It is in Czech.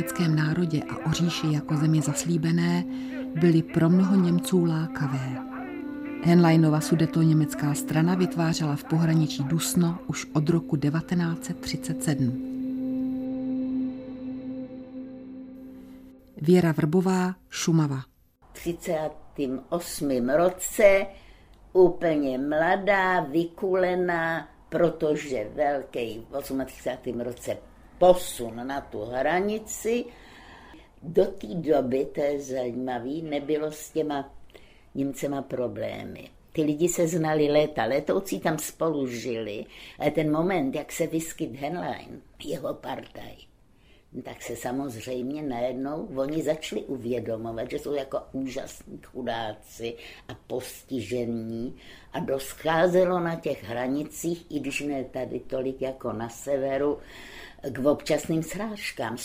německém národě a o říši jako zemi zaslíbené byly pro mnoho Němců lákavé. Henleinova sudetoněmecká strana vytvářela v pohraničí dusno už od roku 1937. Věra Vrbová, Šumava. V 38. roce, úplně mladá, vykulená, protože velký v 38. roce posun na tu hranici. Do té doby, to je zajímavý, nebylo s těma Němcema problémy. Ty lidi se znali léta, letoucí tam spolu žili, ale ten moment, jak se vyskyt Henlein, jeho partaj, tak se samozřejmě najednou oni začali uvědomovat, že jsou jako úžasní chudáci a postižení a doscházelo na těch hranicích, i když ne tady tolik jako na severu, k občasným srážkám.